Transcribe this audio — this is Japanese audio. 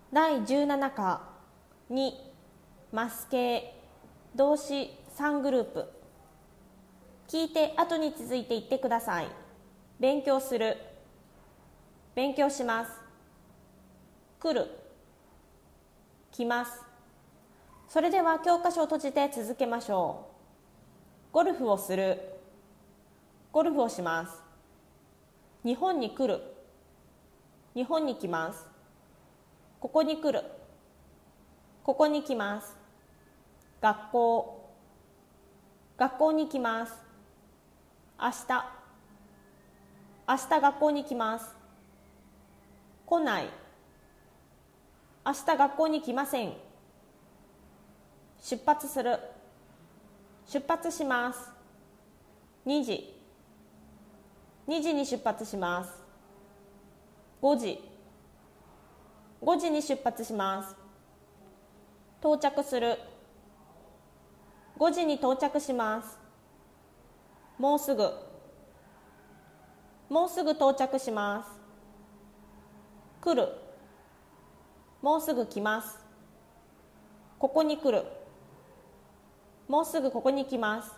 第17課2マス形動詞3グループ。聞いて後に続いて言ってください。勉強する、勉強します。来る、来ます。それでは教科書を閉じて続けましょう。ゴルフをする、ゴルフをします。日本に来る、日本に来ます。ここに来る、ここに来ます。学校、学校に来ます。明日、明日学校に来ます。来ない、明日学校に来ません。出発する、出発します。2時、2時に出発します。5時、5時に出発します。到着する、5時に到着します。もうすぐ、もうすぐ到着します。来る、もうすぐ来ます。ここに来る、もうすぐここに来ます。